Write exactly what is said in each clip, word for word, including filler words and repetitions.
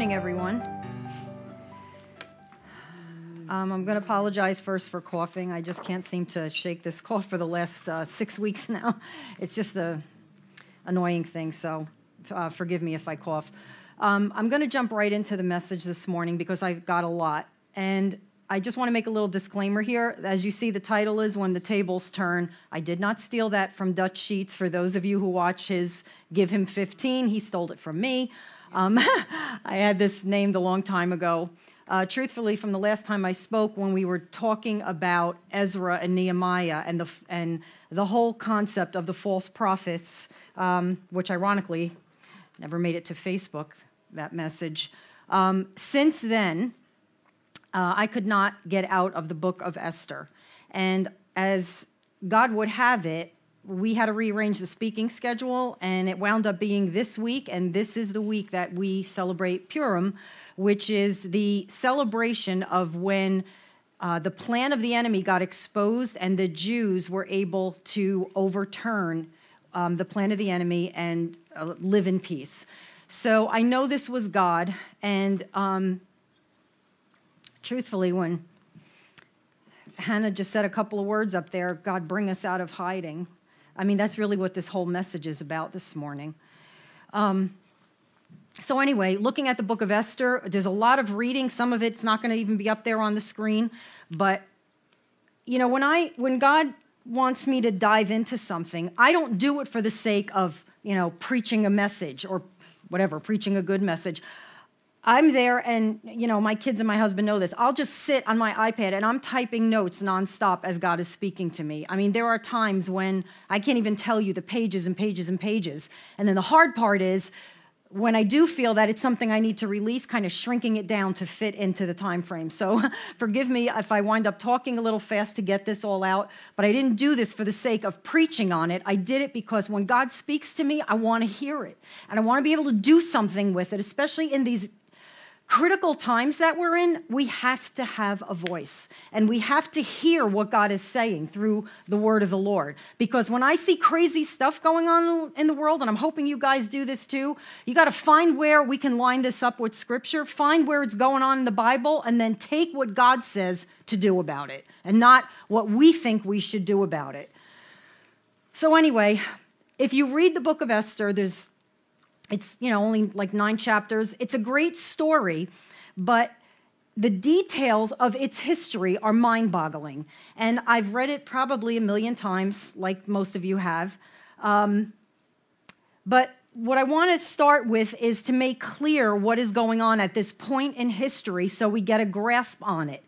morning, everyone. Um, I'm going to apologize first for coughing. I just can't seem to shake this cough for the last uh, six weeks now. It's just a annoying thing, so uh, forgive me if I cough. Um, I'm going to jump right into the message this morning because I've got a lot. And I just want to make a little disclaimer here. As you see, the title is When the Tables Turn. I did not steal that from Dutch Sheets. For those of you who watch his Give Him fifteen, he stole it from me. Um, I had this named a long time ago. Uh, truthfully, from the last time I spoke, when we were talking about Ezra and Nehemiah and the and the whole concept of the false prophets, um, which ironically never made it to Facebook, that message. Um, since then, uh, I could not get out of the book of Esther. And as God would have it, we had to rearrange the speaking schedule, and it wound up being this week, and this is the week that we celebrate Purim, which is the celebration of when uh, the plan of the enemy got exposed and the Jews were able to overturn um, the plan of the enemy and uh, live in peace. So I know this was God, and um, truthfully, when Hannah just said a couple of words up there, God, bring us out of hiding. I mean, that's really what this whole message is about this morning. Um, so anyway, looking at the book of Esther, there's a lot of reading. Some of it's not going to even be up there on the screen. But, you know, when I when God wants me to dive into something, I don't do it for the sake of, you know, preaching a message or whatever, preaching a good message. I'm there, and, you know, my kids and my husband know this. I'll just sit on my iPad, and I'm typing notes nonstop as God is speaking to me. I mean, there are times when I can't even tell you the pages and pages and pages. And then the hard part is when I do feel that it's something I need to release, kind of shrinking it down to fit into the time frame. So forgive me if I wind up talking a little fast to get this all out, but I didn't do this for the sake of preaching on it. I did it because when God speaks to me, I want to hear it. And I want to be able to do something with it, especially in these critical times that we're in. We have to have a voice, and we have to hear what God is saying through the word of the Lord. Because when I see crazy stuff going on in the world, and I'm hoping you guys do this too, you got to find where we can line this up with Scripture, find where it's going on in the Bible, and then take what God says to do about it, and not what we think we should do about it. So anyway, if you read the book of Esther, there's It's, you know, only like nine chapters. It's a great story, but the details of its history are mind-boggling. And I've read it probably a million times, like most of you have. Um, but what I want to start with is to make clear what is going on at this point in history so we get a grasp on it.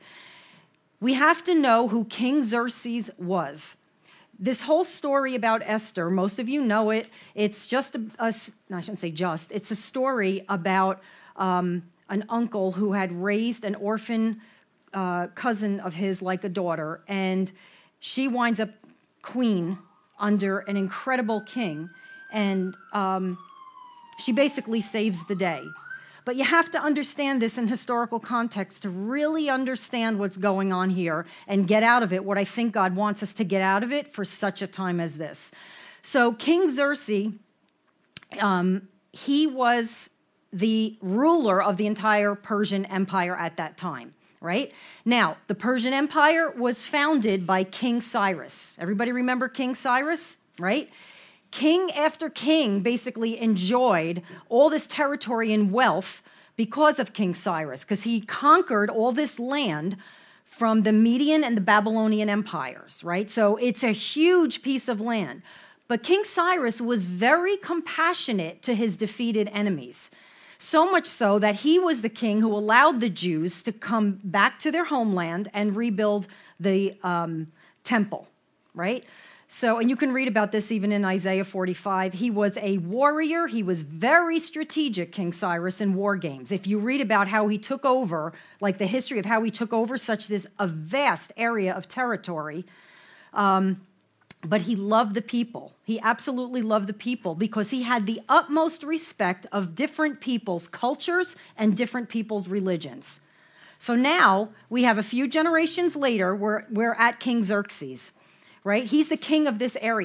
We have to know who King Xerxes was. This whole story about Esther, most of you know it. It's just a, a no, I shouldn't say just, it's a story about um, an uncle who had raised an orphan uh, cousin of his like a daughter, and she winds up queen under an incredible king, and um, she basically saves the day. But you have to understand this in historical context to really understand what's going on here and get out of it what I think God wants us to get out of it for such a time as this. So King Xerxes, um, he was the ruler of the entire Persian Empire at that time, right? Now, the Persian Empire was founded by King Cyrus. Everybody remember King Cyrus, right? King after king basically enjoyed all this territory and wealth because of King Cyrus, because he conquered all this land from the Median and the Babylonian empires, right? So it's a huge piece of land. But King Cyrus was very compassionate to his defeated enemies, so much so that he was the king who allowed the Jews to come back to their homeland and rebuild the um, temple, right? So, and you can read about this even in Isaiah forty-five. He was a warrior. He was very strategic, King Cyrus, in war games. If you read about how he took over, like the history of how he took over such this a vast area of territory, um, but he loved the people. He absolutely loved the people because he had the utmost respect of different people's cultures and different people's religions. So now we have a few generations later, we're, we're at King Xerxes. Right? He's the king of this area.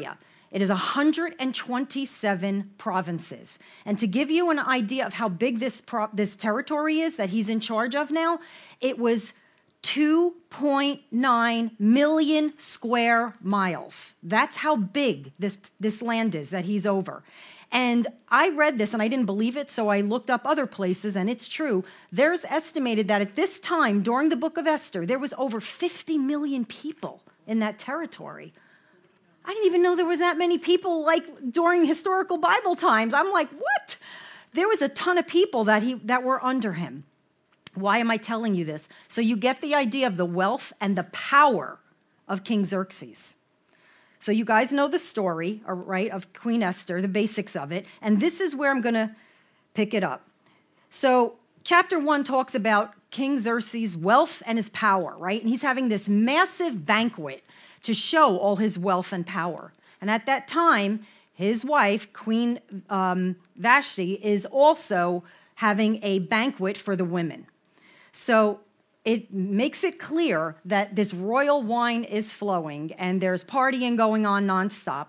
It is one hundred twenty-seven provinces. And to give you an idea of how big this, pro- this territory is that he's in charge of now, it was two point nine million square miles. That's how big this, this land is that he's over. And I read this and I didn't believe it, so I looked up other places, and it's true. There's estimated that at this time, during the book of Esther, there was over fifty million people in that territory. I didn't even know there was that many people like during historical Bible times. I'm like, what? There was a ton of people that he that were under him. Why am I telling you this? So you get the idea of the wealth and the power of King Xerxes. So you guys know the story, right, of Queen Esther, the basics of it, and this is where I'm going to pick it up. So chapter one talks about King Xerxes' wealth and his power, right? And he's having this massive banquet to show all his wealth and power. And at that time, his wife, Queen um, Vashti, is also having a banquet for the women. So it makes it clear that this royal wine is flowing and there's partying going on nonstop.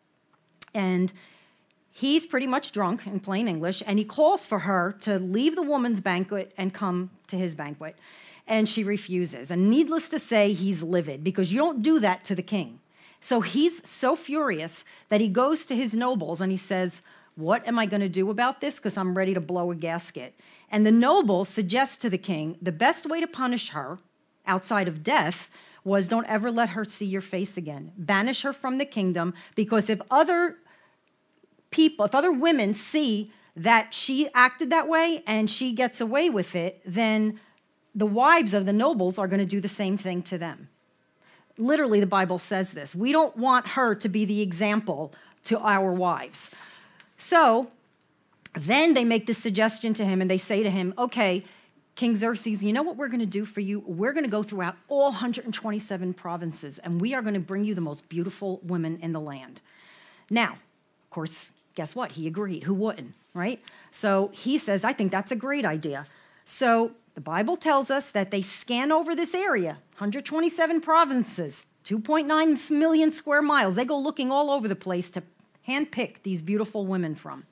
And he's pretty much drunk, in plain English, and he calls for her to leave the woman's banquet and come to his banquet. And she refuses. And needless to say, he's livid because you don't do that to the king. So he's so furious that he goes to his nobles and he says, what am I going to do about this? Because I'm ready to blow a gasket. And the nobles suggest to the king, the best way to punish her outside of death was don't ever let her see your face again. Banish her from the kingdom, because if other people, if other women see that she acted that way and she gets away with it, then the wives of the nobles are going to do the same thing to them. Literally, the Bible says this. We don't want her to be the example to our wives. So then they make this suggestion to him and they say to him, okay, King Xerxes, you know what we're going to do for you? We're going to go throughout all one hundred twenty-seven provinces and we are going to bring you the most beautiful women in the land. Now, of course, guess what? He agreed. Who wouldn't, right? So he says, I think that's a great idea. So the Bible tells us that they scan over this area, one hundred twenty-seven provinces, two point nine million square miles. They go looking all over the place to handpick these beautiful women from.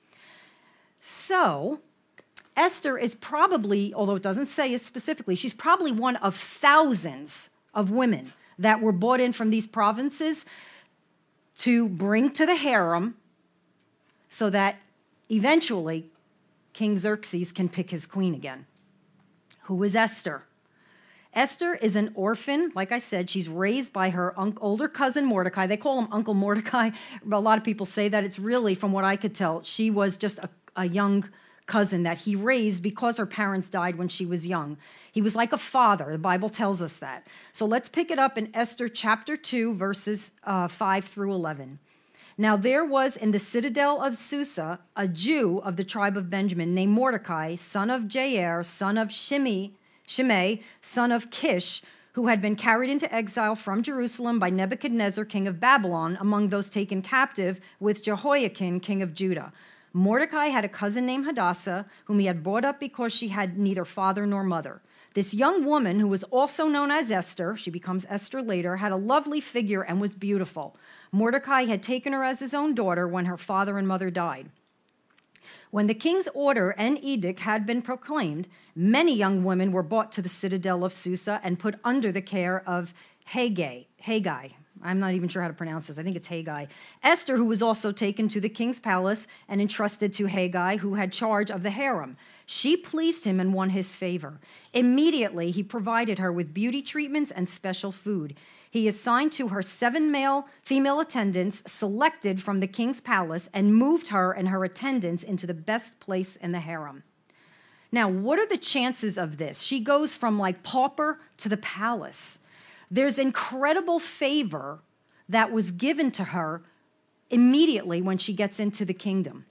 So Esther is probably, although it doesn't say it specifically, she's probably one of thousands of women that were brought in from these provinces to bring to the harem so that eventually King Xerxes can pick his queen again. Who is Esther? Esther is an orphan. Like I said, she's raised by her un- older cousin Mordecai. They call him Uncle Mordecai. A lot of people say that. It's really, from what I could tell, she was just a, a young cousin that he raised because her parents died when she was young. He was like a father. The Bible tells us that. So let's pick it up in Esther chapter two, verses uh, five through eleven. Now there was in the citadel of Susa a Jew of the tribe of Benjamin named Mordecai, son of Jair, son of Shimei, Shimei, son of Kish, who had been carried into exile from Jerusalem by Nebuchadnezzar, king of Babylon, among those taken captive with Jehoiakim, king of Judah. Mordecai had a cousin named Hadassah, whom he had brought up because she had neither father nor mother. This young woman, who was also known as Esther, she becomes Esther later, had a lovely figure and was beautiful. Mordecai had taken her as his own daughter when her father and mother died. When the king's order and edict had been proclaimed, many young women were brought to the citadel of Susa and put under the care of Haggai. Haggai. I'm not even sure how to pronounce this. I think it's Haggai. Esther, who was also taken to the king's palace and entrusted to Haggai, who had charge of the harem. She pleased him and won his favor. Immediately, he provided her with beauty treatments and special food. He assigned to her seven male female attendants selected from the king's palace and moved her and her attendants into the best place in the harem. Now, what are the chances of this? She goes from like pauper to the palace. There's incredible favor that was given to her immediately when she gets into the kingdom.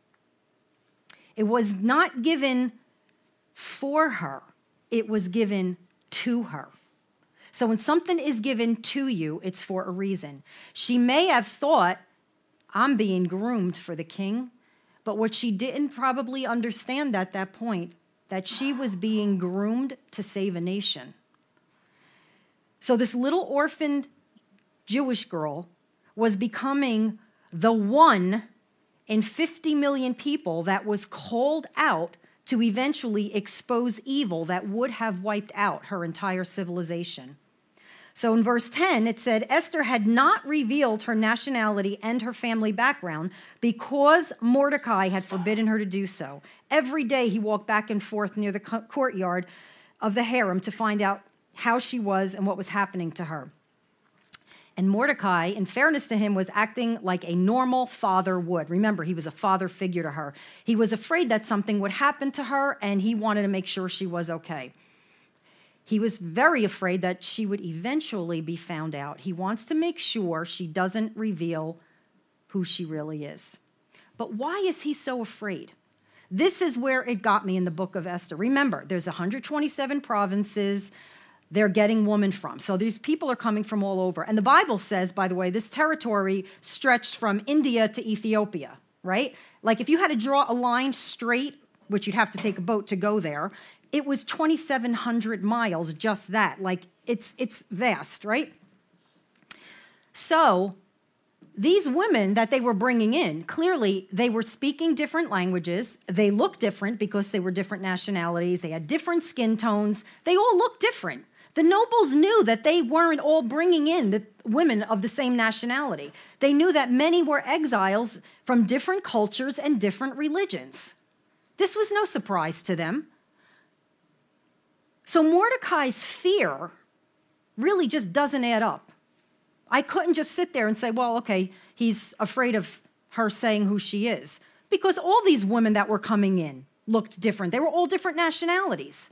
It was not given for her. It was given to her. So when something is given to you, it's for a reason. She may have thought, I'm being groomed for the king, but what she didn't probably understand at that point, that she was being groomed to save a nation. So this little orphaned Jewish girl was becoming the one in fifty million people that was called out to eventually expose evil that would have wiped out her entire civilization. So in verse ten, it said, Esther had not revealed her nationality and her family background because Mordecai had forbidden her to do so. Every day he walked back and forth near the courtyard of the harem to find out how she was and what was happening to her. And Mordecai, in fairness to him, was acting like a normal father would. Remember, he was a father figure to her. He was afraid that something would happen to her, and he wanted to make sure she was okay. He was very afraid that she would eventually be found out. He wants to make sure she doesn't reveal who she really is. But why is he so afraid? This is where it got me in the book of Esther. Remember, there's one hundred twenty-seven provinces they're getting women from. So these people are coming from all over. And the Bible says, by the way, this territory stretched from India to Ethiopia, right? Like if you had to draw a line straight, which you'd have to take a boat to go there, it was twenty-seven hundred miles, just that. Like it's it's vast, right? So these women that they were bringing in, clearly they were speaking different languages. They looked different because they were different nationalities. They had different skin tones. They all looked different. The nobles knew that they weren't all bringing in the women of the same nationality. They knew that many were exiles from different cultures and different religions. This was no surprise to them. So Mordecai's fear really just doesn't add up. I couldn't just sit there and say, well, okay, he's afraid of her saying who she is. Because all these women that were coming in looked different. They were all different nationalities.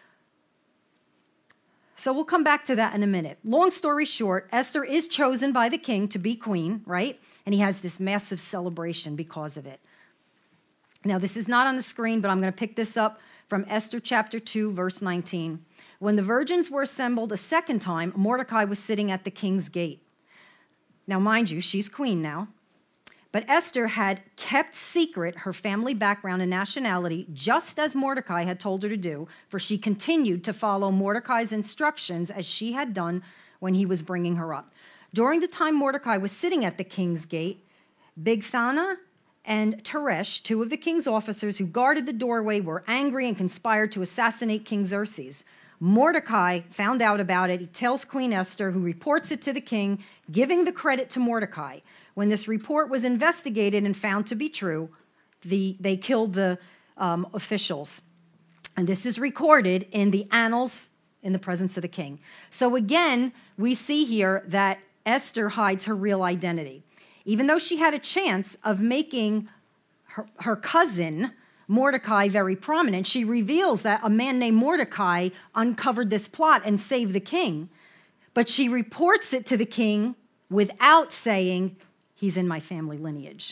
So we'll come back to that in a minute. Long story short, Esther is chosen by the king to be queen, right? And he has this massive celebration because of it. Now, this is not on the screen, but I'm going to pick this up from Esther chapter two, verse nineteen. When the virgins were assembled a second time, Mordecai was sitting at the king's gate. Now, mind you, she's queen now. But Esther had kept secret her family background and nationality, just as Mordecai had told her to do, for she continued to follow Mordecai's instructions as she had done when he was bringing her up. During the time Mordecai was sitting at the king's gate, Bigthana and Teresh, two of the king's officers who guarded the doorway, were angry and conspired to assassinate King Xerxes. Mordecai found out about it. He tells Queen Esther, who reports it to the king, giving the credit to Mordecai. When this report was investigated and found to be true, the, they killed the um, officials. And this is recorded in the annals in the presence of the king. So again, we see here that Esther hides her real identity. Even though she had a chance of making her, her cousin, Mordecai, very prominent, she reveals that a man named Mordecai uncovered this plot and saved the king. But she reports it to the king without saying, he's in my family lineage,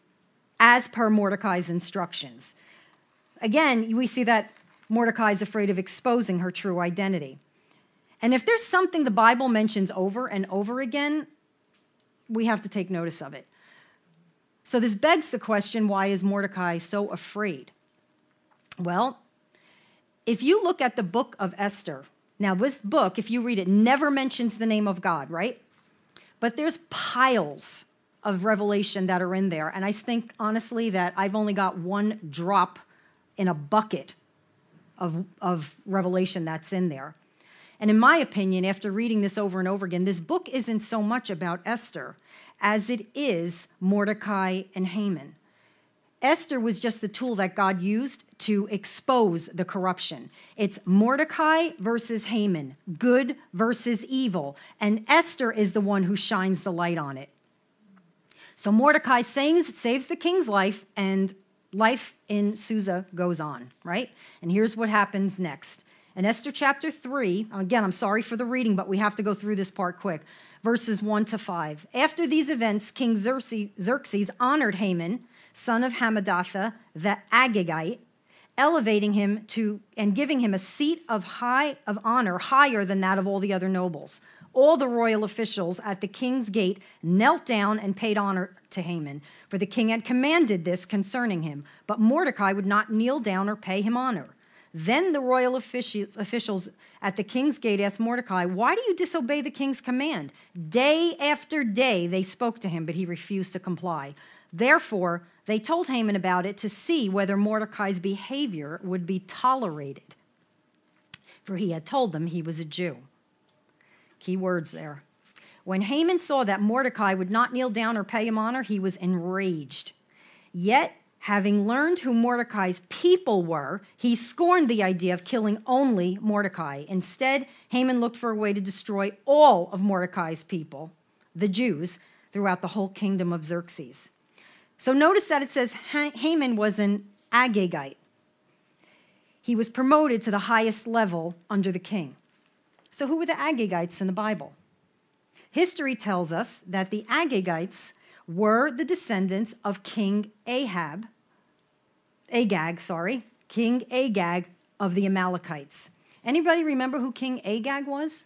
as per Mordecai's instructions. Again, we see that Mordecai is afraid of exposing her true identity. And if there's something the Bible mentions over and over again, we have to take notice of it. So this begs the question, why is Mordecai so afraid? Well, if you look at the book of Esther, now this book, if you read it, never mentions the name of God, right? But there's piles of revelation that are in there. And I think, honestly, that I've only got one drop in a bucket of, of revelation that's in there. And in my opinion, after reading this over and over again, this book isn't so much about Esther as it is Mordecai and Haman. Esther was just the tool that God used to expose the corruption. It's Mordecai versus Haman, good versus evil, and Esther is the one who shines the light on it. So Mordecai saves, saves the king's life, and life in Susa goes on, right? And here's what happens next. In Esther chapter three, again, I'm sorry for the reading, but we have to go through this part quick. Verses one to five. After these events, King Xerxes, Xerxes honored Haman, son of Hammedatha, the Agagite, elevating him to and giving him a seat of high of honor higher than that of all the other nobles. All the royal officials at the king's gate knelt down and paid honor to Haman, for the king had commanded this concerning him. But Mordecai would not kneel down or pay him honor. Then the royal offici- officials at the king's gate asked Mordecai, "Why do you disobey the king's command?" Day after day they spoke to him, but he refused to comply. Therefore, they told Haman about it to see whether Mordecai's behavior would be tolerated. For he had told them he was a Jew. Key words there. When Haman saw that Mordecai would not kneel down or pay him honor, he was enraged. Yet, having learned who Mordecai's people were, he scorned the idea of killing only Mordecai. Instead, Haman looked for a way to destroy all of Mordecai's people, the Jews, throughout the whole kingdom of Xerxes. So notice that it says Haman was an Agagite. He was promoted to the highest level under the king. So who were the Agagites in the Bible? History tells us that the Agagites were the descendants of King Ahab, Agag, sorry, King Agag of the Amalekites. Anybody remember who King Agag was?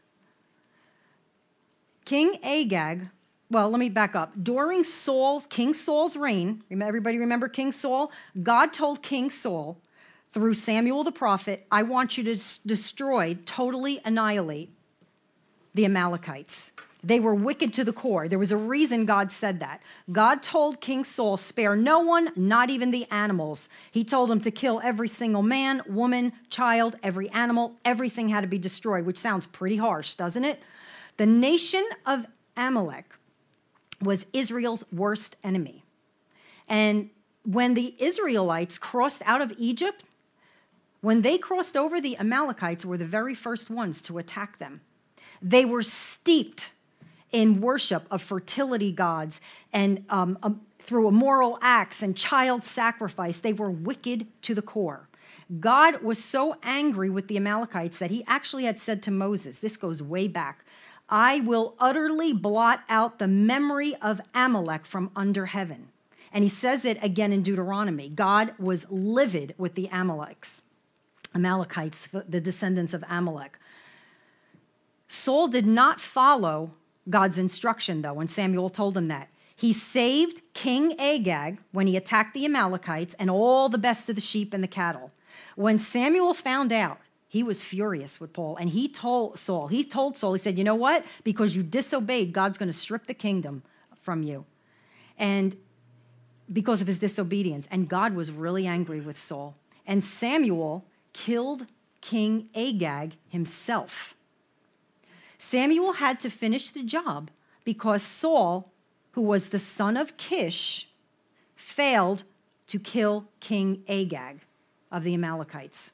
King Agag, well, let me back up. During Saul's, King Saul's reign, everybody remember King Saul? God told King Saul through Samuel the prophet, I want you to s- destroy, totally annihilate the Amalekites. They were wicked to the core. There was a reason God said that. God told King Saul, spare no one, not even the animals. He told him to kill every single man, woman, child, every animal. Everything had to be destroyed, which sounds pretty harsh, doesn't it? The nation of Amalek was Israel's worst enemy. And when the Israelites crossed out of Egypt, when they crossed over, the Amalekites were the very first ones to attack them. They were steeped in worship of fertility gods and um, um, through immoral acts and child sacrifice. They were wicked to the core. God was so angry with the Amalekites that he actually had said to Moses, this goes way back, I will utterly blot out the memory of Amalek from under heaven. And he says it again in Deuteronomy. God was livid with the Amalekites, Amalekites, the descendants of Amalek. Saul did not follow God's instruction, though, when Samuel told him that. He saved King Agag when he attacked the Amalekites and all the best of the sheep and the cattle. When Samuel found out, he was furious with Paul, and he told Saul, he told Saul, he said, you know what? Because you disobeyed, God's going to strip the kingdom from you. And because of his disobedience. And God was really angry with Saul. And Samuel killed King Agag himself. Samuel had to finish the job because Saul, who was the son of Kish, failed to kill King Agag of the Amalekites.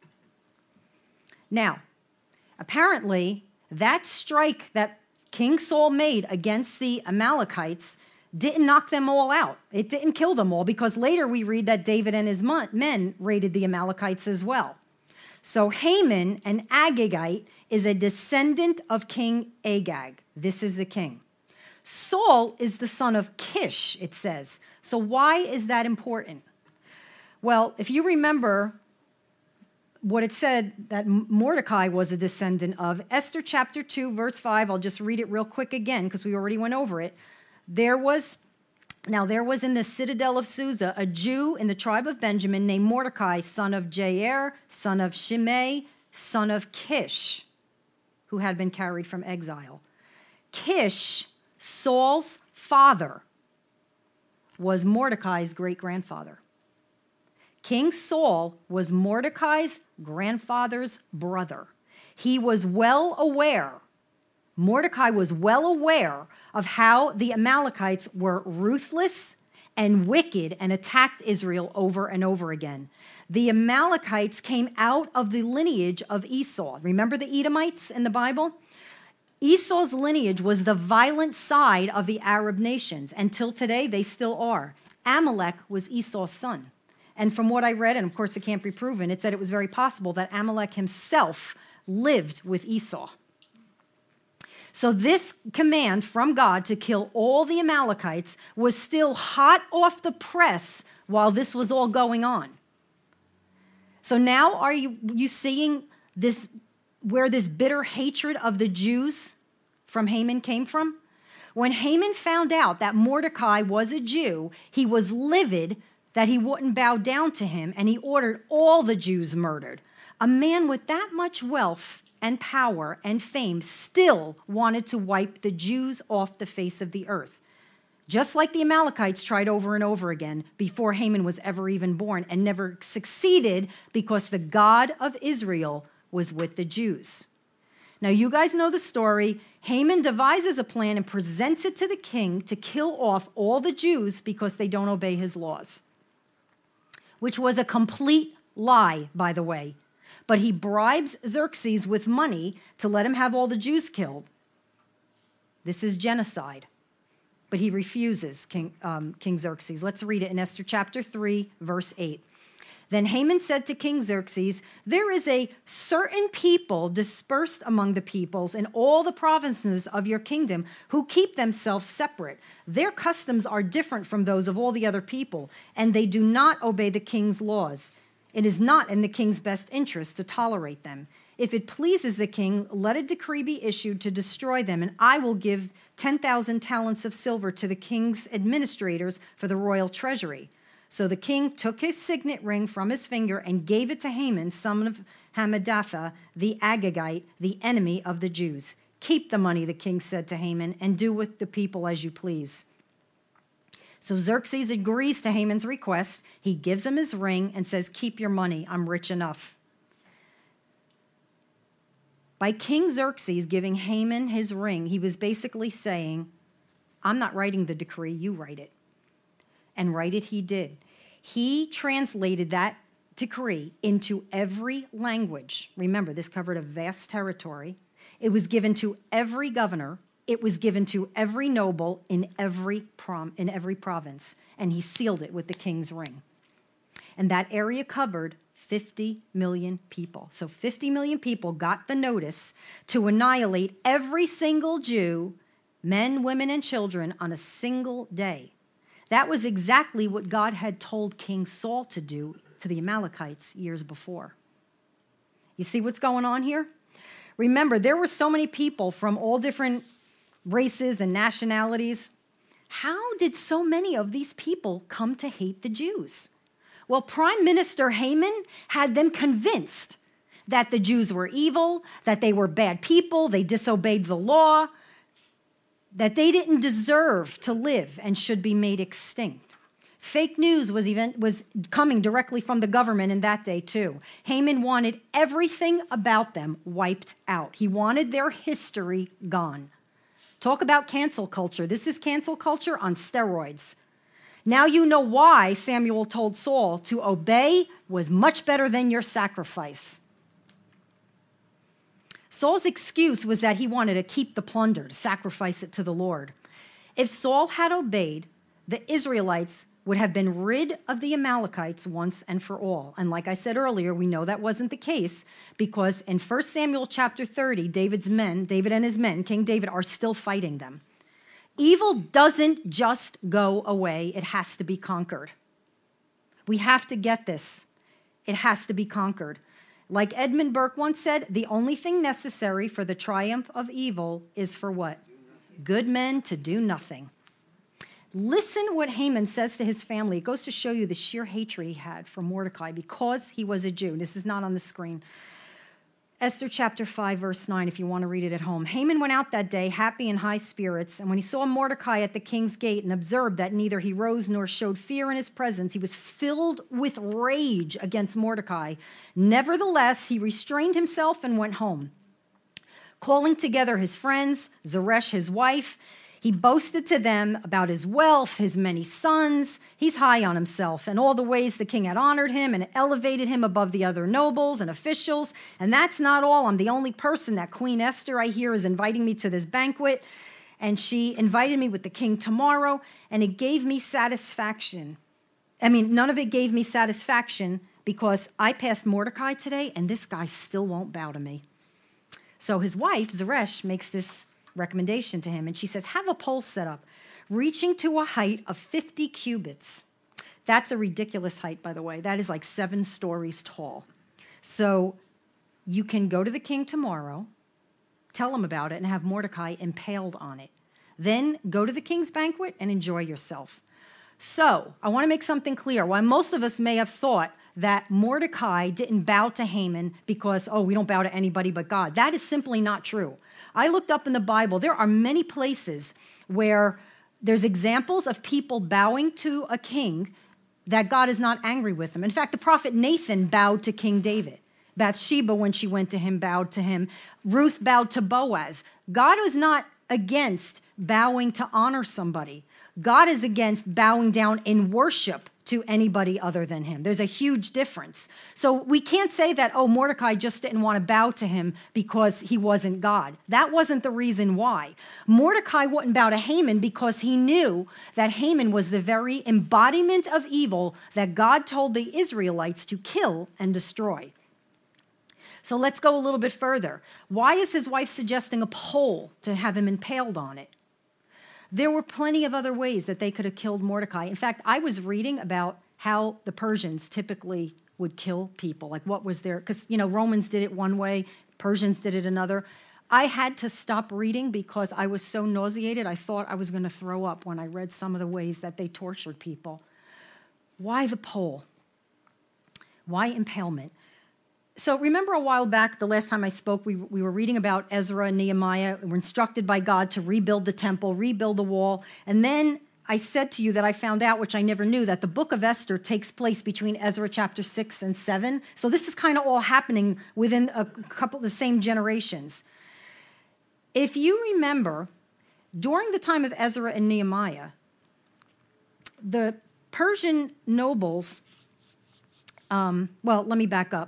Now, apparently, that strike that King Saul made against the Amalekites didn't knock them all out. It didn't kill them all, because later we read that David and his men raided the Amalekites as well. So Haman, an Agagite, is a descendant of King Agag. This is the king. Saul is the son of Kish, it says. So why is that important? Well, if you remember what it said that Mordecai was a descendant of, Esther chapter two, verse five, I'll just read it real quick again because we already went over it. There was, now there was in the citadel of Susa a Jew in the tribe of Benjamin named Mordecai, son of Jair, son of Shimei, son of Kish, who had been carried from exile. Kish, Saul's father, was Mordecai's great-grandfather. King Saul was Mordecai's grandfather's brother. He was well aware, Mordecai was well aware of how the Amalekites were ruthless and wicked and attacked Israel over and over again. The Amalekites came out of the lineage of Esau. Remember the Edomites in the Bible? Esau's lineage was the violent side of the Arab nations. Until today, they still are. Amalek was Esau's son. And from what I read, and of course it can't be proven, it said it was very possible that Amalek himself lived with Esau. So this command from God to kill all the Amalekites was still hot off the press while this was all going on. So now are you, you seeing this, where this bitter hatred of the Jews from Haman came from? When Haman found out that Mordecai was a Jew, he was livid that he wouldn't bow down to him, and he ordered all the Jews murdered. A man with that much wealth and power and fame still wanted to wipe the Jews off the face of the earth, just like the Amalekites tried over and over again before Haman was ever even born, and never succeeded because the God of Israel was with the Jews. Now, you guys know the story. Haman devises a plan and presents it to the king to kill off all the Jews because they don't obey his laws, which was a complete lie, by the way. But he bribes Xerxes with money to let him have all the Jews killed. This is genocide. But he refuses, King, um, King Xerxes. Let's read it in Esther chapter three, verse eight. Then Haman said to King Xerxes, there is a certain people dispersed among the peoples in all the provinces of your kingdom who keep themselves separate. Their customs are different from those of all the other people, and they do not obey the king's laws. It is not in the king's best interest to tolerate them. If it pleases the king, let a decree be issued to destroy them, and I will give ten thousand talents of silver to the king's administrators for the royal treasury. So the king took his signet ring from his finger and gave it to Haman, son of Hammedatha, the Agagite, the enemy of the Jews. Keep the money, the king said to Haman, and do with the people as you please. So Xerxes agrees to Haman's request. He gives him his ring and says, keep your money, I'm rich enough. By King Xerxes giving Haman his ring, he was basically saying, I'm not writing the decree, you write it. And write it he did. He translated that decree into every language. Remember, this covered a vast territory. It was given to every governor. It was given to every noble in every prom, in every province. And he sealed it with the king's ring. And that area covered fifty million people. So fifty million people got the notice to annihilate every single Jew, men, women, and children on a single day. That was exactly what God had told King Saul to do to the Amalekites years before. You see what's going on here? Remember, there were so many people from all different races and nationalities. How did so many of these people come to hate the Jews? Well, Prime Minister Haman had them convinced that the Jews were evil, that they were bad people, they disobeyed the law, that they didn't deserve to live and should be made extinct. Fake news was even was coming directly from the government in that day too. Haman wanted everything about them wiped out. He wanted their history gone. Talk about cancel culture. This is cancel culture on steroids. Now you know why Samuel told Saul to obey was much better than your sacrifice. Saul's excuse was that he wanted to keep the plunder, to sacrifice it to the Lord. If Saul had obeyed, the Israelites would have been rid of the Amalekites once and for all. And like I said earlier, we know that wasn't the case because in First Samuel chapter thirty, David's men, David and his men, King David, are still fighting them. Evil doesn't just go away. It has to be conquered. We have to get this. It has to be conquered. Like Edmund Burke once said, the only thing necessary for the triumph of evil is for what? Good men to do nothing. Listen what Haman says to his family. It goes to show you the sheer hatred he had for Mordecai because he was a Jew. This is not on the screen. Esther chapter five, verse nine, if you want to read it at home. Haman went out that day happy in high spirits, and when he saw Mordecai at the king's gate and observed that neither he rose nor showed fear in his presence, he was filled with rage against Mordecai. Nevertheless, he restrained himself and went home. Calling together his friends, Zeresh, his wife, he boasted to them about his wealth, his many sons. He's high on himself and all the ways the king had honored him and elevated him above the other nobles and officials. And that's not all. I'm the only person that Queen Esther, I hear, is inviting me to this banquet. And she invited me with the king tomorrow, and it gave me satisfaction. I mean, none of it gave me satisfaction because I passed Mordecai today, and this guy still won't bow to me. So his wife, Zeresh, makes this recommendation to him. And she says, have a pole set up, reaching to a height of fifty cubits. That's a ridiculous height, by the way. That is like seven stories tall. So you can go to the king tomorrow, tell him about it, and have Mordecai impaled on it. Then go to the king's banquet and enjoy yourself. So I want to make something clear. While most of us may have thought that Mordecai didn't bow to Haman because, oh, we don't bow to anybody but God, that is simply not true. I looked up in the Bible. There are many places where there's examples of people bowing to a king that God is not angry with them. In fact, the prophet Nathan bowed to King David. Bathsheba, when she went to him, bowed to him. Ruth bowed to Boaz. God was not against bowing to honor somebody. God is against bowing down in worship to anybody other than him. There's a huge difference. So we can't say that, oh, Mordecai just didn't want to bow to him because he wasn't God. That wasn't the reason why. Mordecai wouldn't bow to Haman because he knew that Haman was the very embodiment of evil that God told the Israelites to kill and destroy. So let's go a little bit further. Why is his wife suggesting a pole to have him impaled on it? There were plenty of other ways that they could have killed Mordecai. In fact, I was reading about how the Persians typically would kill people. Like what was their, because, you know, Romans did it one way, Persians did it another. I had to stop reading because I was so nauseated. I thought I was going to throw up when I read some of the ways that they tortured people. Why the pole? Why impalement? So remember a while back, the last time I spoke, we, we were reading about Ezra and Nehemiah. We were instructed by God to rebuild the temple, rebuild the wall. And then I said to you that I found out, which I never knew, that the book of Esther takes place between Ezra chapter six and seven. So this is kind of all happening within a couple of the same generations. If you remember, during the time of Ezra and Nehemiah, the Persian nobles, um, well, let me back up.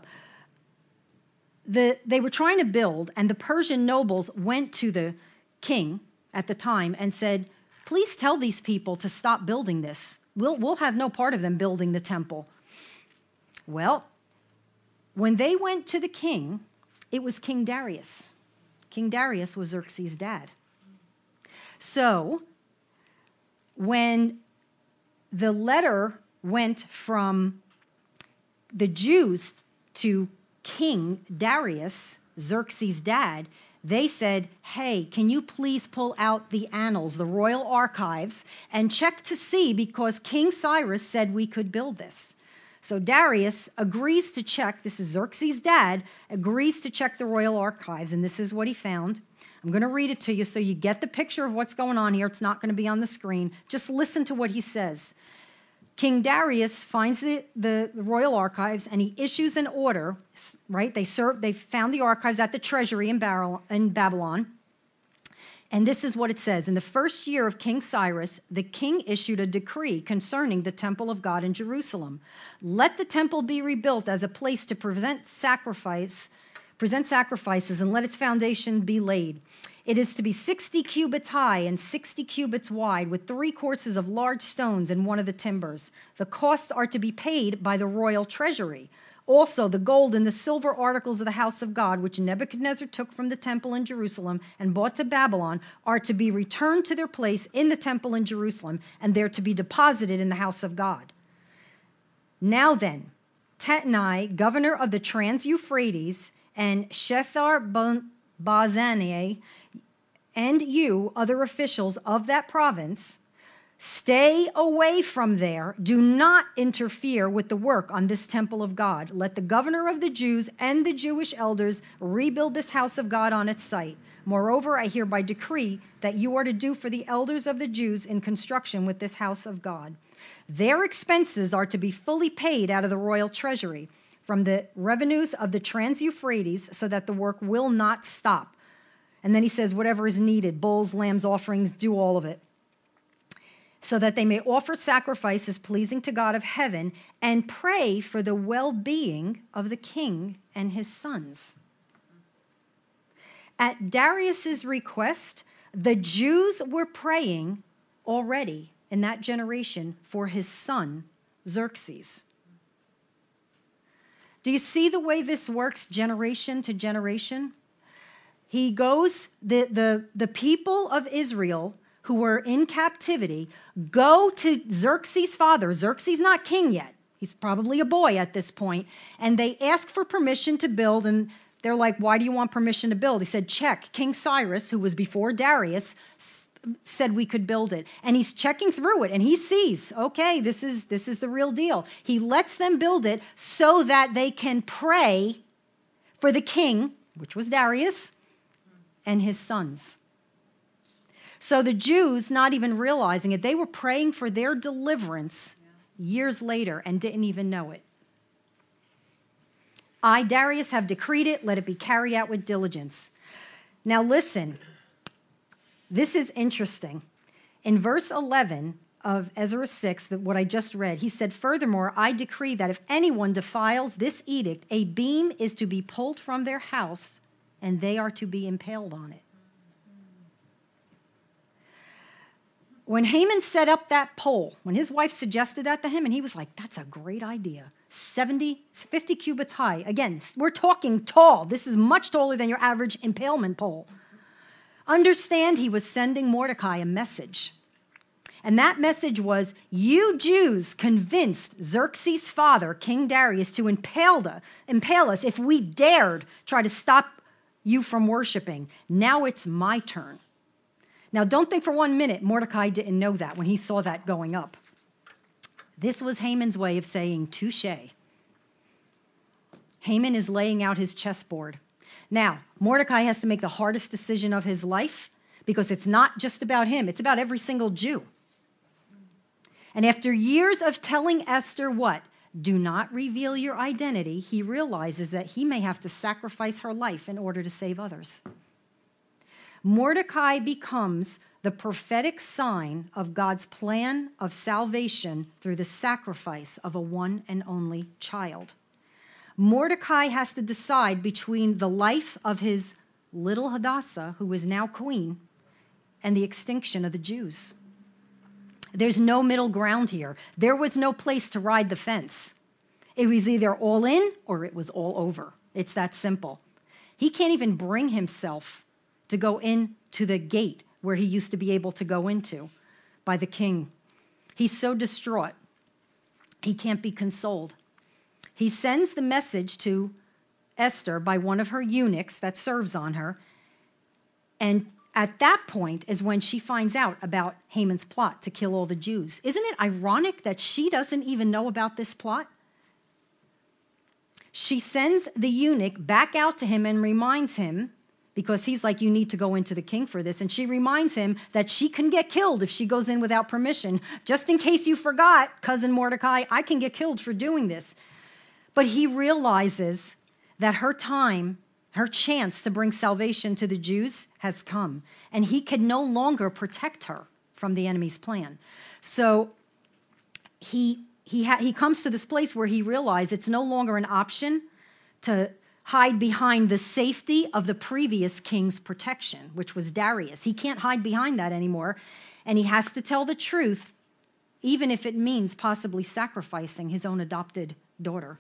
The, they were trying to build, and the Persian nobles went to the king at the time and said, please tell these people to stop building this. We'll, we'll have no part of them building the temple. Well, when they went to the king, it was King Darius. King Darius was Xerxes' dad. So when the letter went from the Jews to King Darius, Xerxes' dad, they said, hey, can you please pull out the annals, the royal archives, and check to see because King Cyrus said we could build this. So Darius agrees to check, this is Xerxes' dad, agrees to check the royal archives, and this is what he found. I'm going to read it to you so you get the picture of what's going on here. It's not going to be on the screen. Just listen to what he says. King Darius finds the, the, the royal archives and he issues an order, right? They serve, they found the archives at the treasury in, Bar- in Babylon. And this is what it says. In the first year of King Cyrus, the king issued a decree concerning the temple of God in Jerusalem. Let the temple be rebuilt as a place to present sacrifice, present sacrifices, and let its foundation be laid. It is to be sixty cubits high and sixty cubits wide, with three courses of large stones in one of the timbers. The costs are to be paid by the royal treasury. Also, the gold and the silver articles of the house of God, which Nebuchadnezzar took from the temple in Jerusalem and brought to Babylon, are to be returned to their place in the temple in Jerusalem, and they're to be deposited in the house of God. Now then, Tatnai, governor of the Trans-Euphrates, and Shethar-Bozenai, and you, other officials of that province, stay away from there. Do not interfere with the work on this temple of God. Let the governor of the Jews and the Jewish elders rebuild this house of God on its site. Moreover, I hereby decree that you are to do for the elders of the Jews in construction with this house of God. Their expenses are to be fully paid out of the royal treasury from the revenues of the Trans-Euphrates, so that the work will not stop. And then he says, whatever is needed, bulls, lambs, offerings, do all of it, so that they may offer sacrifices pleasing to God of heaven and pray for the well-being of the king and his sons. At Darius's request, the Jews were praying already in that generation for his son, Xerxes. Do you see the way this works generation to generation? He goes, the, the, the people of Israel who were in captivity go to Xerxes' father. Xerxes not king yet. He's probably a boy at this point. And they ask for permission to build. And they're like, why do you want permission to build? He said, check. King Cyrus, who was before Darius, said we could build it. And he's checking through it, and he sees, okay, this is, this is the real deal. He lets them build it so that they can pray for the king, which was Darius, and his sons. So the Jews, not even realizing it, they were praying for their deliverance years later and didn't even know it. I, Darius, have decreed it. Let it be carried out with diligence. Now listen, this is interesting. In verse eleven of Ezra six, that what I just read, he said, furthermore, I decree that if anyone defiles this edict, a beam is to be pulled from their house and they are to be impaled on it. When Haman set up that pole, when his wife suggested that to him, and he was like, that's a great idea. seventy, fifty cubits high. Again, we're talking tall. This is much taller than your average impalement pole. Understand, he was sending Mordecai a message. And that message was, you Jews convinced Xerxes' father, King Darius, to impale, the, impale us if we dared try to stop you from worshiping. Now it's my turn. Now, don't think for one minute Mordecai didn't know that when he saw that going up. This was Haman's way of saying touche. Haman is laying out his chessboard. Now, Mordecai has to make the hardest decision of his life because it's not just about him. It's about every single Jew. And after years of telling Esther what? Do not reveal your identity, he realizes that he may have to sacrifice her life in order to save others. Mordecai becomes the prophetic sign of God's plan of salvation through the sacrifice of a one and only child. Mordecai has to decide between the life of his little Hadassah, who is now queen, and the extinction of the Jews. There's no middle ground here. There was no place to ride the fence. It was either all in or it was all over. It's that simple. He can't even bring himself to go into the gate where he used to be able to go into by the king. He's so distraught. He can't be consoled. He sends the message to Esther by one of her eunuchs that serves on her. And at that point is when she finds out about Haman's plot to kill all the Jews. Isn't it ironic that she doesn't even know about this plot? She sends the eunuch back out to him and reminds him, because he's like, you need to go into the king for this. And she reminds him that she can get killed if she goes in without permission. Just in case you forgot, cousin Mordecai, I can get killed for doing this. But he realizes that her time, her chance to bring salvation to the Jews has come. And he can no longer protect her from the enemy's plan. So he, he, ha- he comes to this place where he realizes it's no longer an option to hide behind the safety of the previous king's protection, which was Darius. He can't hide behind that anymore, and he has to tell the truth, even if it means possibly sacrificing his own adopted daughter.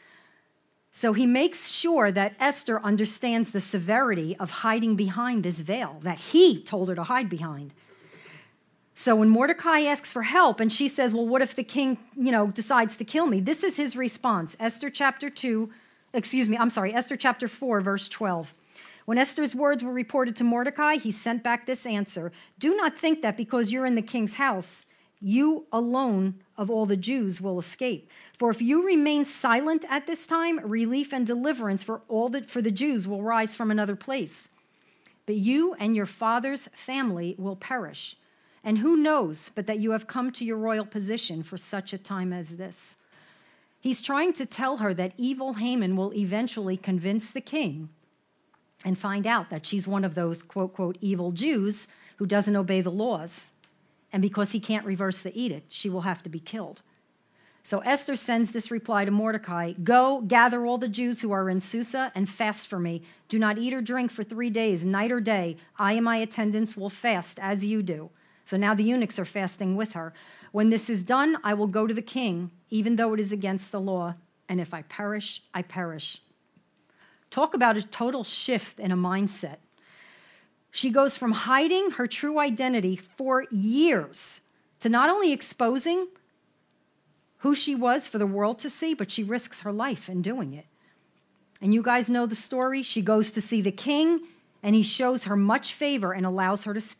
So he makes sure that Esther understands the severity of hiding behind this veil that he told her to hide behind. So when Mordecai asks for help and she says, well, what if the king, you know, decides to kill me? This is his response. Esther chapter two, excuse me, I'm sorry, Esther chapter four, verse twelve. When Esther's words were reported to Mordecai, he sent back this answer. Do not think that because you're in the king's house, you alone of all the Jews will escape. For if you remain silent at this time, relief and deliverance for all the, for the Jews will rise from another place. But you and your father's family will perish. And who knows but that you have come to your royal position for such a time as this? He's trying to tell her that evil Haman will eventually convince the king and find out that she's one of those, quote, quote, evil Jews who doesn't obey the laws. And because he can't reverse the edict, she will have to be killed. So Esther sends this reply to Mordecai, go, gather all the Jews who are in Susa and fast for me. Do not eat or drink for three days, night or day. I and my attendants will fast as you do. So now the eunuchs are fasting with her. When this is done, I will go to the king, even though it is against the law. And if I perish, I perish. Talk about a total shift in a mindset. She goes from hiding her true identity for years to not only exposing who she was for the world to see, but she risks her life in doing it. And you guys know the story. She goes to see the king, and he shows her much favor and allows her to speak.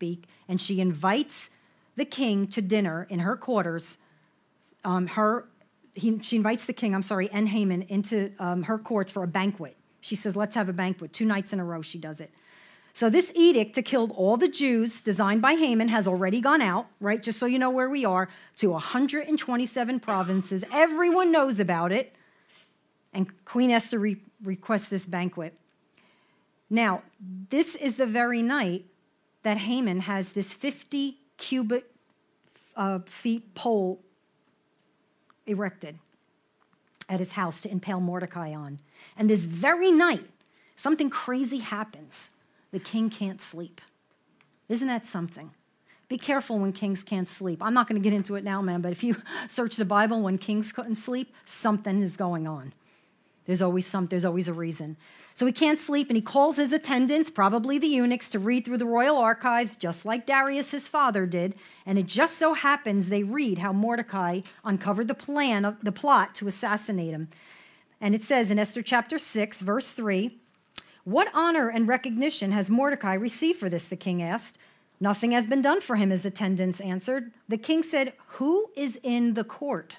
and she invites the king to dinner in her quarters. Um, her, he, she invites the king, I'm sorry, and Haman into um, her courts for a banquet. She says, let's have a banquet. Two nights in a row she does it. So this edict to kill all the Jews designed by Haman has already gone out, right? Just so you know where we are, to one hundred twenty-seven provinces. Everyone knows about it. And Queen Esther re- requests this banquet. Now, this is the very night that Haman has this fifty cubit uh, feet pole erected at his house to impale Mordecai on. And this very night, something crazy happens. The king can't sleep. Isn't that something? Be careful when kings can't sleep. I'm not going to get into it now, man, but if you search the Bible when kings couldn't sleep, something is going on. There's always some, there's always a reason. So he can't sleep, and he calls his attendants, probably the eunuchs, to read through the royal archives, just like Darius, his father, did. And it just so happens they read how Mordecai uncovered the plan, of the plot to assassinate him. And it says in Esther chapter six, verse three, "What honor and recognition has Mordecai received for this?" the king asked. "Nothing has been done for him," his attendants answered. The king said, "Who is in the court?"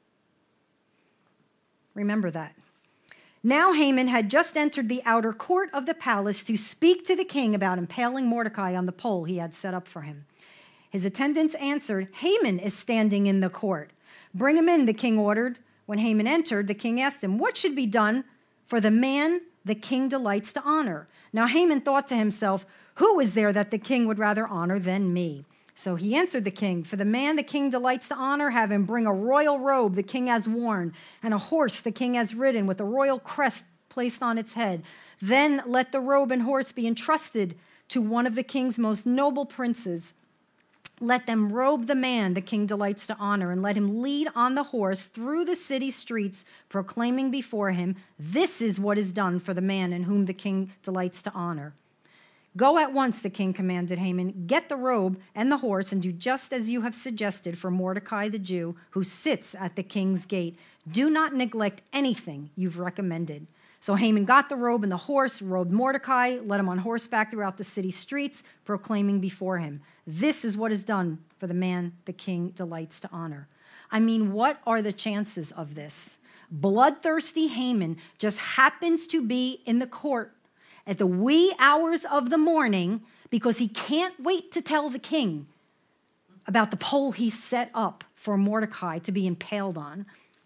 Remember that. Now Haman had just entered the outer court of the palace to speak to the king about impaling Mordecai on the pole he had set up for him. His attendants answered, "Haman is standing in the court." "Bring him in," the king ordered. When Haman entered, the king asked him, "What should be done for the man the king delights to honor?" Now Haman thought to himself, "Who is there that the king would rather honor than me?" So he answered the king, "For the man the king delights to honor, have him bring a royal robe the king has worn, and a horse the king has ridden, with a royal crest placed on its head. Then let the robe and horse be entrusted to one of the king's most noble princes. Let them robe the man the king delights to honor, and let him lead on the horse through the city streets, proclaiming before him, 'This is what is done for the man in whom the king delights to honor.'" "Go at once," the king commanded Haman. "Get the robe and the horse, and do just as you have suggested for Mordecai the Jew, who sits at the king's gate. Do not neglect anything you've recommended." So Haman got the robe and the horse, robed Mordecai, led him on horseback throughout the city streets, proclaiming before him, "This is what is done for the man the king delights to honor." I mean, what are the chances of this? Bloodthirsty Haman just happens to be in the court at the wee hours of the morning because he can't wait to tell the king about the pole he set up for Mordecai to be impaled on.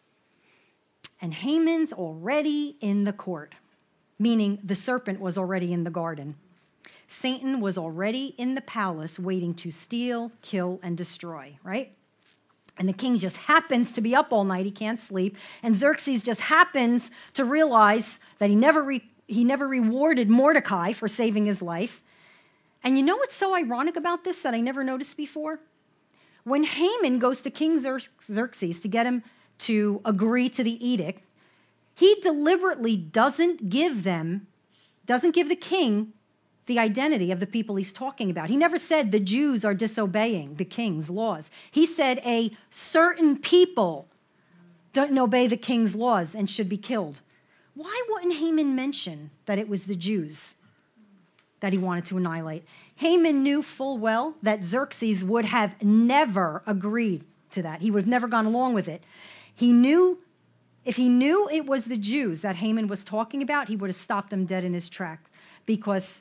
And Haman's already in the court, meaning the serpent was already in the garden. Satan was already in the palace waiting to steal, kill, and destroy, right? And the king just happens to be up all night. He can't sleep. And Xerxes just happens to realize that he never re- he never rewarded Mordecai for saving his life. And you know what's so ironic about this that I never noticed before? When Haman goes to King Xerxes to get him to agree to the edict, he deliberately doesn't give them, doesn't give the king the identity of the people he's talking about. He never said the Jews are disobeying the king's laws. He said a certain people don't obey the king's laws and should be killed. Why wouldn't Haman mention that it was the Jews that he wanted to annihilate? Haman knew full well that Xerxes would have never agreed to that. He would have never gone along with it. He knew, if he knew it was the Jews that Haman was talking about, he would have stopped him dead in his tracks, because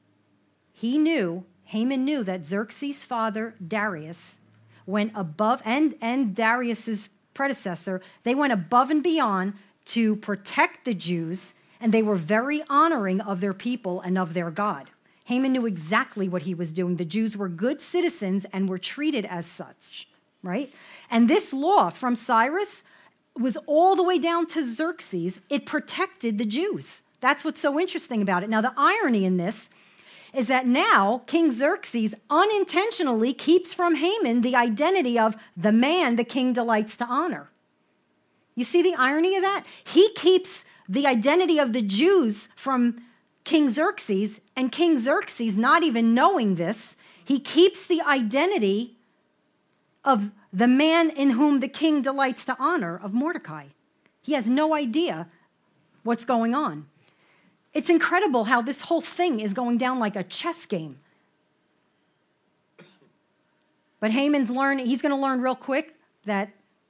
he knew, Haman knew that Xerxes' father, Darius, went above, and, and Darius's predecessor, they went above and beyond to protect the Jews, and they were very honoring of their people and of their God. Haman knew exactly what he was doing. The Jews were good citizens and were treated as such, right? And this law from Cyrus was all the way down to Xerxes. It protected the Jews. That's what's so interesting about it. Now, the irony in this is that now King Xerxes unintentionally keeps from Haman the identity of the man the king delights to honor. You see the irony of that? He keeps the identity of the Jews from King Xerxes, and King Xerxes, not even knowing this, he keeps the identity of the man in whom the king delights to honor, of Mordecai. He has no idea what's going on. It's incredible how this whole thing is going down like a chess game. But Haman's learning, he's going to learn real quick that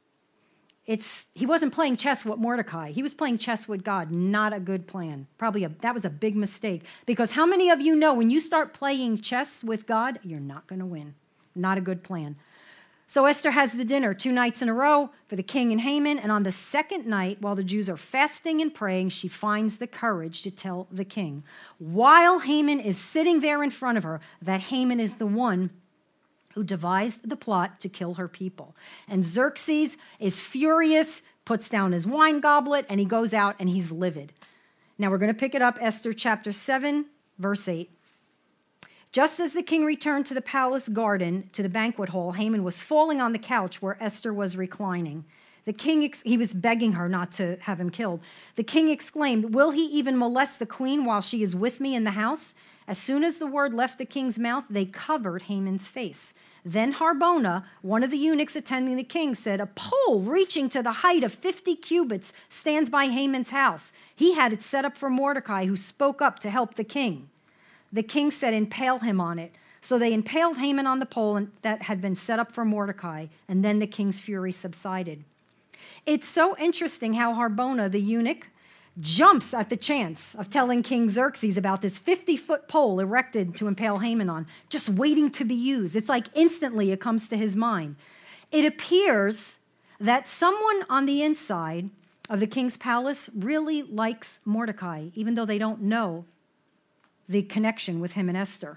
it's he wasn't playing chess with Mordecai. He was playing chess with God. Not a good plan. Probably a, that was a big mistake. Because how many of you know when you start playing chess with God, you're not going to win. Not a good plan. So Esther has the dinner two nights in a row for the king and Haman. And on the second night, while the Jews are fasting and praying, she finds the courage to tell the king, while Haman is sitting there in front of her, that Haman is the one who devised the plot to kill her people. And Xerxes is furious, puts down his wine goblet, and he goes out and he's livid. Now we're going to pick it up, Esther chapter seven, verse eight. Just as the king returned to the palace garden, to the banquet hall, Haman was falling on the couch where Esther was reclining. The king, ex- he was begging her not to have him killed. The king exclaimed, "Will he even molest the queen while she is with me in the house?" As soon as the word left the king's mouth, they covered Haman's face. Then Harbona, one of the eunuchs attending the king, said, "A pole reaching to the height of fifty cubits stands by Haman's house. He had it set up for Mordecai, who spoke up to help the king." The king said, "Impale him on it." So they impaled Haman on the pole that had been set up for Mordecai, and then the king's fury subsided. It's so interesting how Harbona, the eunuch, jumps at the chance of telling King Xerxes about this fifty-foot pole erected to impale Haman on, just waiting to be used. It's like instantly it comes to his mind. It appears that someone on the inside of the king's palace really likes Mordecai, even though they don't know the connection with him and Esther.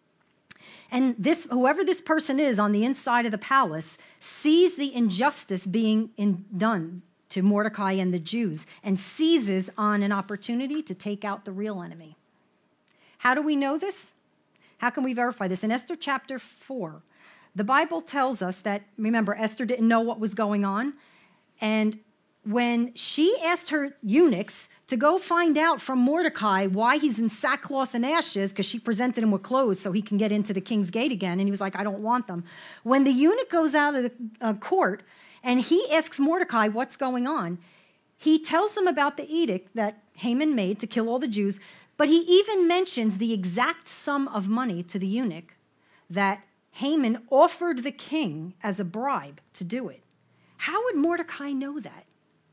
And this, whoever this person is on the inside of the palace sees the injustice being in, done to Mordecai and the Jews and seizes on an opportunity to take out the real enemy. How do we know this? How can we verify this? In Esther chapter four, the Bible tells us that, remember, Esther didn't know what was going on. And when she asked her eunuchs to go find out from Mordecai why he's in sackcloth and ashes, because she presented him with clothes so he can get into the king's gate again, and he was like, "I don't want them." When the eunuch goes out of the uh, court and he asks Mordecai what's going on, he tells them about the edict that Haman made to kill all the Jews, but he even mentions the exact sum of money to the eunuch that Haman offered the king as a bribe to do it. How would Mordecai know that?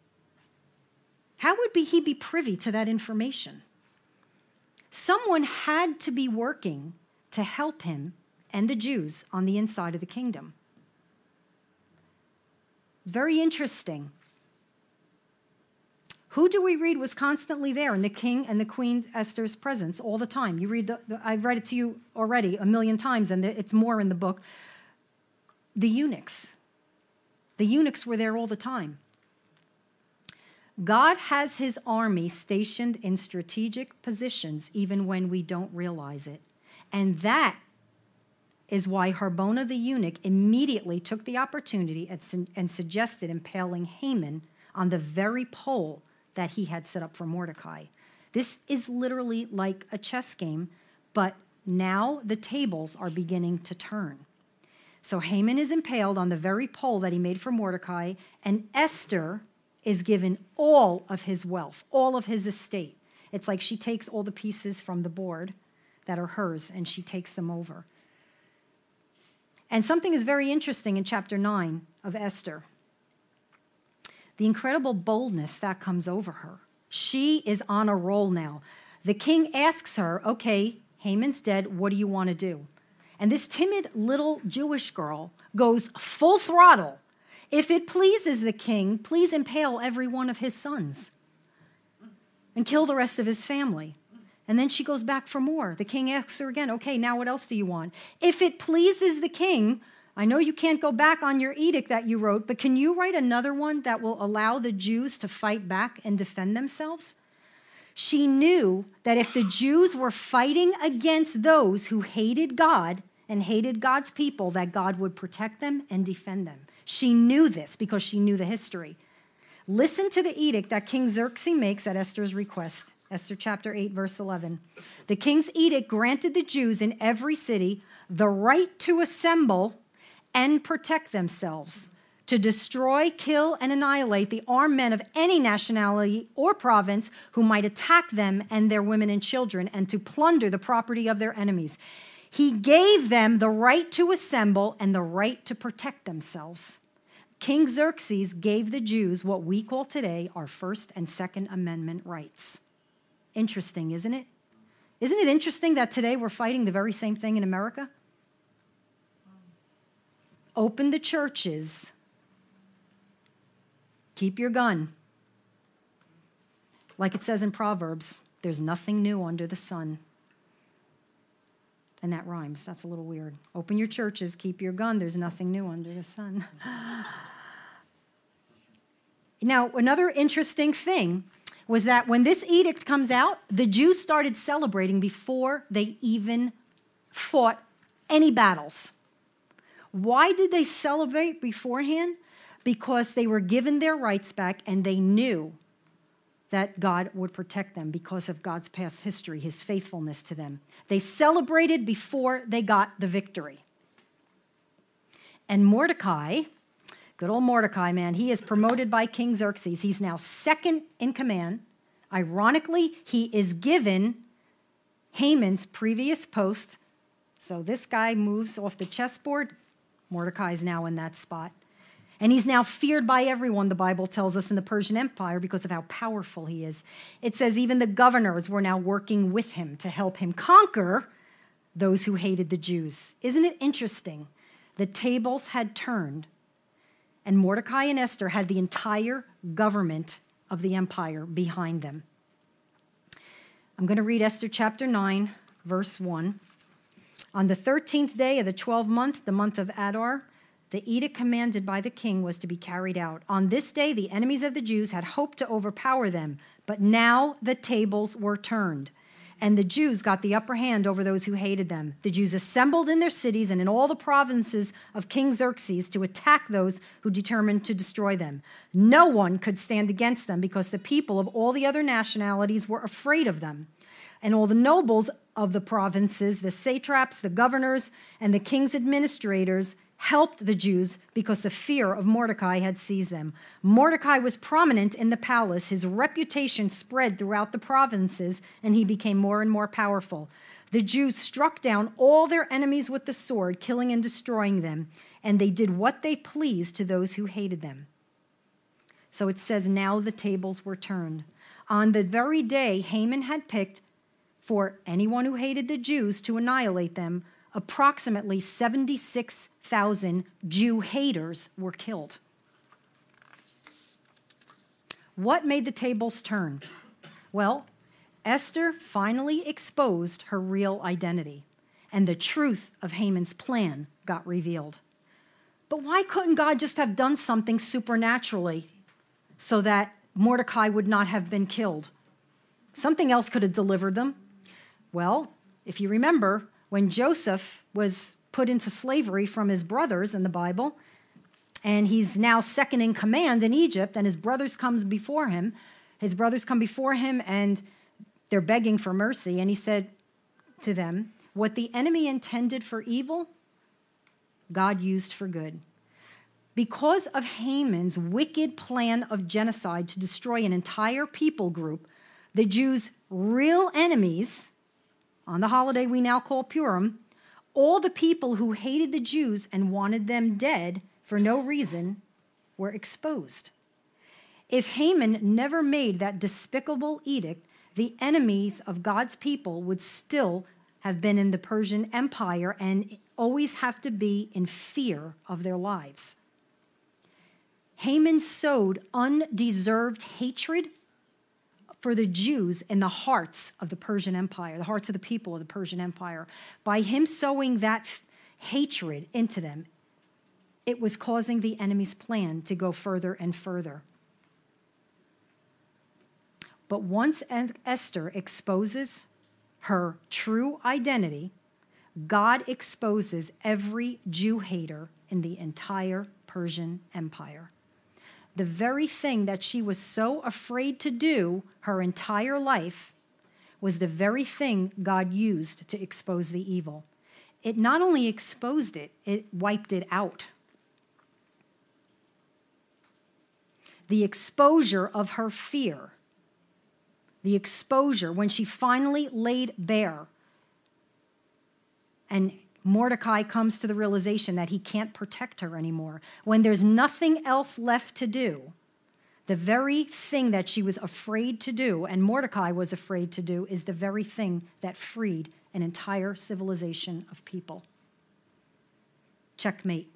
How would be, he be privy to that information? Someone had to be working to help him and the Jews on the inside of the kingdom. Very interesting. Who do we read was constantly there in the king and the queen Esther's presence all the time? You read the, the I've read it to you already a million times, and it's more in the book. The eunuchs. The eunuchs were there all the time. God has his army stationed in strategic positions even when we don't realize it. And that is why Harbona the eunuch immediately took the opportunity and, and suggested impaling Haman on the very pole that he had set up for Mordecai. This is literally like a chess game, but now the tables are beginning to turn. So Haman is impaled on the very pole that he made for Mordecai, and Esther is given all of his wealth, all of his estate. It's like she takes all the pieces from the board that are hers, and she takes them over. And something is very interesting in chapter nine of Esther. The incredible boldness that comes over her. She is on a roll now. The king asks her, "Okay, Haman's dead. What do you want to do?" And this timid little Jewish girl goes full throttle. "If it pleases the king, please impale every one of his sons and kill the rest of his family." And then she goes back for more. The king asks her again, "Okay, now what else do you want?" "If it pleases the king, I know you can't go back on your edict that you wrote, but can you write another one that will allow the Jews to fight back and defend themselves?" She knew that if the Jews were fighting against those who hated God and hated God's people, that God would protect them and defend them. She knew this because she knew the history. Listen to the edict that King Xerxes makes at Esther's request. Esther chapter eight, verse eleven. The king's edict granted the Jews in every city the right to assemble and protect themselves, to destroy, kill, and annihilate the armed men of any nationality or province who might attack them and their women and children, and to plunder the property of their enemies. He gave them the right to assemble and the right to protect themselves. King Xerxes gave the Jews what we call today our First and Second Amendment rights. Interesting, isn't it? Isn't it interesting that today we're fighting the very same thing in America? Open the churches. Keep your gun. Like it says in Proverbs, there's nothing new under the sun. And that rhymes. That's a little weird. Open your churches, keep your gun. There's nothing new under the sun. Now, another interesting thing was that when this edict comes out, the Jews started celebrating before they even fought any battles. Why did they celebrate beforehand? Because they were given their rights back and they knew that God would protect them because of God's past history, his faithfulness to them. They celebrated before they got the victory. And Mordecai, good old Mordecai, man, he is promoted by King Xerxes. He's now second in command. Ironically, he is given Haman's previous post. So this guy moves off the chessboard. Mordecai is now in that spot. And he's now feared by everyone, the Bible tells us, in the Persian Empire because of how powerful he is. It says even the governors were now working with him to help him conquer those who hated the Jews. Isn't it interesting? The tables had turned, and Mordecai and Esther had the entire government of the empire behind them. I'm going to read Esther chapter nine, verse one. On the thirteenth day of the twelfth month, the month of Adar, the edict commanded by the king was to be carried out. On this day, the enemies of the Jews had hoped to overpower them, but now the tables were turned, and the Jews got the upper hand over those who hated them. The Jews assembled in their cities and in all the provinces of King Xerxes to attack those who determined to destroy them. No one could stand against them because the people of all the other nationalities were afraid of them. And all the nobles of the provinces, the satraps, the governors, and the king's administrators helped the Jews because the fear of Mordecai had seized them. Mordecai was prominent in the palace. His reputation spread throughout the provinces, and he became more and more powerful. The Jews struck down all their enemies with the sword, killing and destroying them, and they did what they pleased to those who hated them. So it says, now the tables were turned. On the very day Haman had picked for anyone who hated the Jews to annihilate them, approximately seventy-six thousand Jew haters were killed. What made the tables turn? Well, Esther finally exposed her real identity, and the truth of Haman's plan got revealed. But why couldn't God just have done something supernaturally so that Mordecai would not have been killed? Something else could have delivered them. Well, if you remember, when Joseph was put into slavery from his brothers in the Bible, and he's now second in command in Egypt, and his brothers comes before him, his brothers come before him, and they're begging for mercy, and he said to them, what the enemy intended for evil, God used for good. Because of Haman's wicked plan of genocide to destroy an entire people group, the Jews' real enemies, on the holiday we now call Purim, all the people who hated the Jews and wanted them dead for no reason were exposed. If Haman never made that despicable edict, the enemies of God's people would still have been in the Persian Empire and always have to be in fear of their lives. Haman sowed undeserved hatred for the Jews in the hearts of the Persian Empire, the hearts of the people of the Persian Empire. By him sowing that f- hatred into them, it was causing the enemy's plan to go further and further. But once Esther exposes her true identity, God exposes every Jew hater in the entire Persian Empire. The very thing that she was so afraid to do her entire life was the very thing God used to expose the evil. It not only exposed it, it wiped it out. The exposure of her fear, the exposure when she finally laid bare And Mordecai comes to the realization that he can't protect her anymore. When there's nothing else left to do, the very thing that she was afraid to do, and Mordecai was afraid to do, is the very thing that freed an entire civilization of people. Checkmate.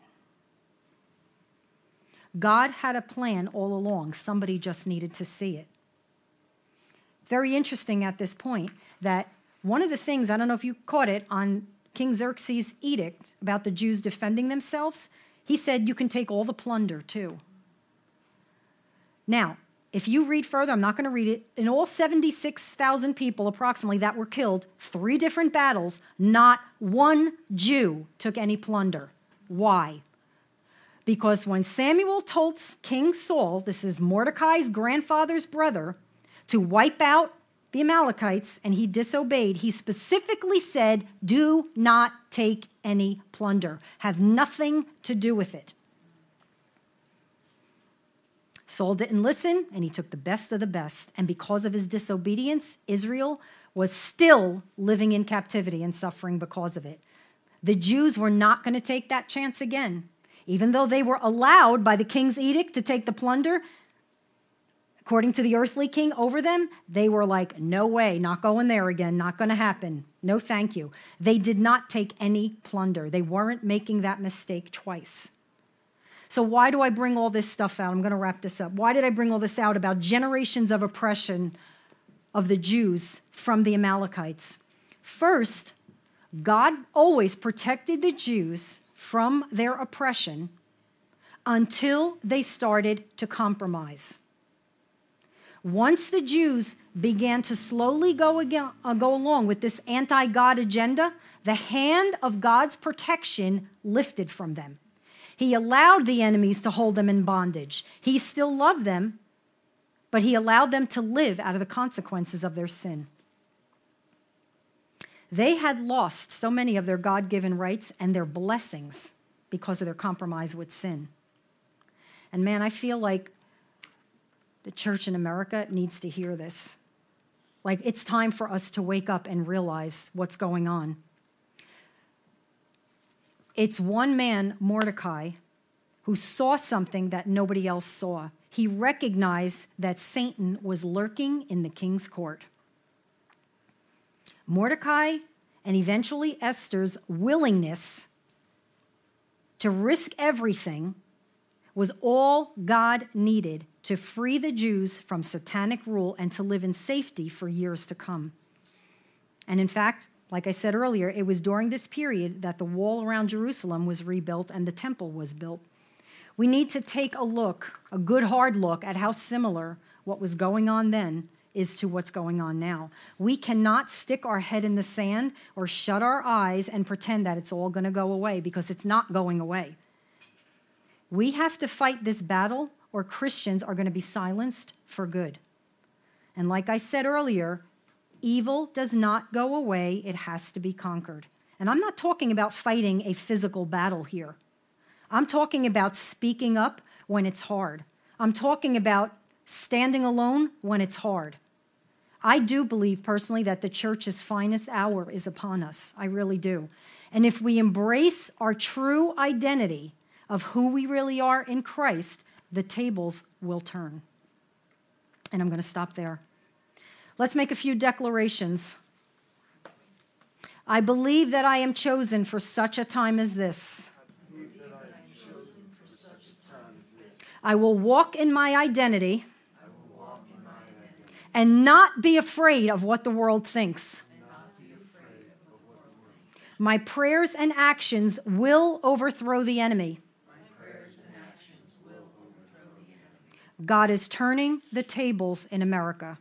God had a plan all along. Somebody just needed to see it. It's very interesting at this point that one of the things, I don't know if you caught it, on King Xerxes' edict about the Jews defending themselves, he said you can take all the plunder too. Now, if you read further, I'm not going to read it, in all seventy-six thousand people approximately that were killed, three different battles, not one Jew took any plunder. Why? Because when Samuel told King Saul, this is Mordecai's grandfather's brother, to wipe out the Amalekites, and he disobeyed, he specifically said, do not take any plunder. Have nothing to do with it. Saul didn't listen, and he took the best of the best. And because of his disobedience, Israel was still living in captivity and suffering because of it. The Jews were not going to take that chance again. Even though they were allowed by the king's edict to take the plunder, according to the earthly king over them, they were like, no way, not going there again, not going to happen. No, thank you. They did not take any plunder. They weren't making that mistake twice. So why do I bring all this stuff out? I'm going to wrap this up. Why did I bring all this out about generations of oppression of the Jews from the Amalekites? First, God always protected the Jews from their oppression until they started to compromise. Once the Jews began to slowly go, again, uh, go along with this anti-God agenda, the hand of God's protection lifted from them. He allowed the enemies to hold them in bondage. He still loved them, but he allowed them to live out of the consequences of their sin. They had lost so many of their God-given rights and their blessings because of their compromise with sin. And man, I feel like the church in America needs to hear this. Like, it's time for us to wake up and realize what's going on. It's one man, Mordecai, who saw something that nobody else saw. He recognized that Satan was lurking in the king's court. Mordecai and eventually Esther's willingness to risk everything was all God needed to free the Jews from satanic rule and to live in safety for years to come. And in fact, like I said earlier, it was during this period that the wall around Jerusalem was rebuilt and the temple was built. We need to take a look, a good hard look, at how similar what was going on then is to what's going on now. We cannot stick our head in the sand or shut our eyes and pretend that it's all going to go away, because it's not going away. We have to fight this battle, or Christians are going to be silenced for good. And like I said earlier, evil does not go away. It has to be conquered. And I'm not talking about fighting a physical battle here. I'm talking about speaking up when it's hard. I'm talking about standing alone when it's hard. I do believe personally that the church's finest hour is upon us. I really do. And if we embrace our true identity of who we really are in Christ, the tables will turn. And I'm going to stop there. Let's make a few declarations. I believe that I am chosen for such a time as this. I will walk in my identity and not be afraid of what the world thinks. My prayers and actions will overthrow the enemy. God is turning the tables in America.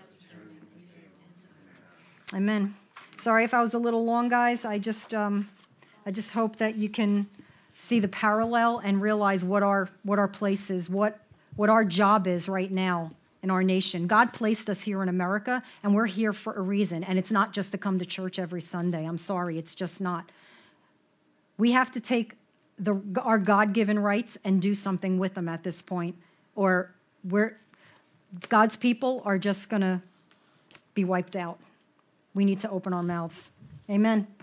Amen. Sorry if I was a little long, guys. I just, um, I just hope that you can see the parallel and realize what our what our place is, what what our job is right now in our nation. God placed us here in America, and we're here for a reason. And it's not just to come to church every Sunday. I'm sorry, it's just not. We have to take the our God-given rights and do something with them at this point, or we're God's people are just going to be wiped out. We need to open our mouths. Amen.